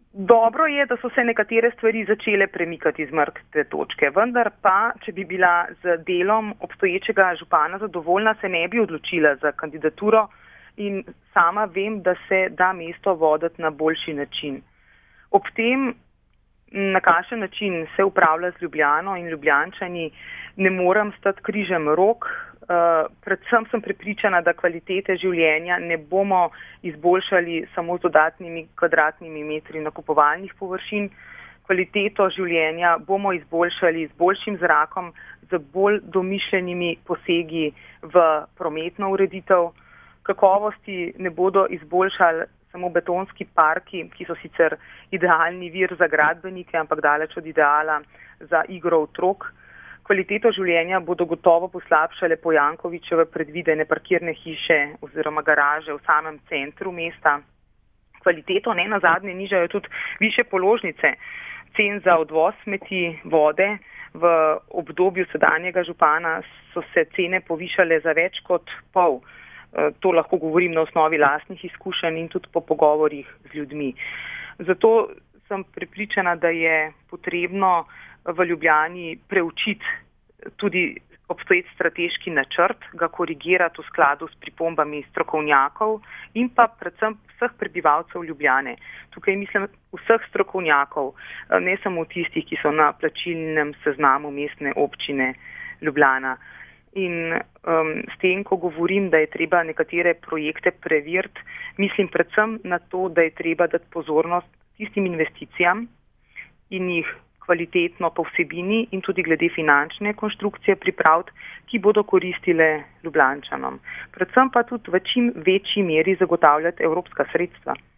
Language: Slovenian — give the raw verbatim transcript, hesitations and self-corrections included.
Dobro je, da so se nekatere stvari začele premikati z mrtve točke, vendar pa, če bi bila z delom obstoječega župana zadovoljna, se ne bi odločila za kandidaturo in sama vem, da se da mesto voditi na boljši način. Ob tem, na kakšen način se upravlja z Ljubljano in Ljubljančani, ne morem stati križem rok. Uh, predvsem sem prepričana, da kvalitete življenja ne bomo izboljšali samo z dodatnimi kvadratnimi metri nakupovalnih površin. Kvaliteto življenja bomo izboljšali z boljšim zrakom, z bolj domišljenimi posegi v prometno ureditev. Kakovosti ne bodo izboljšali samo betonski parki, ki so sicer idealni vir za gradbenike, ampak daleč od ideala za igro otrok. Kvaliteto življenja bodo gotovo poslabšale po Jankovićeve predvidene parkirne hiše oziroma garaže v samem centru mesta. Kvaliteto ne nazadnje nižajo tudi više položnice. Cen za odvoz smeti, vode. V obdobju sedanjega župana so se cene povišale za več kot pol. To lahko govorim na osnovi lastnih izkušenj in tudi po pogovorih z ljudmi. Zato sem prepričana, da je potrebno v Ljubljani preučiti tudi obstoječ strateški načrt, ga korigirati v skladu s pripombami strokovnjakov in pa predvsem vseh prebivalcev Ljubljane. Tukaj mislim vseh strokovnjakov, ne samo tistih, ki so na plačilnem seznamu mestne občine Ljubljana. In um, s tem, ko govorim, da je treba nekatere projekte preveriti, mislim predvsem na to, da je treba dati pozornost tistim investicijam in jih kvalitetno po vsebini in tudi glede finančne konstrukcije pripraviti, ki bodo koristile Ljubljančanom. Predvsem pa tudi v čim večji meri zagotavljati evropska sredstva.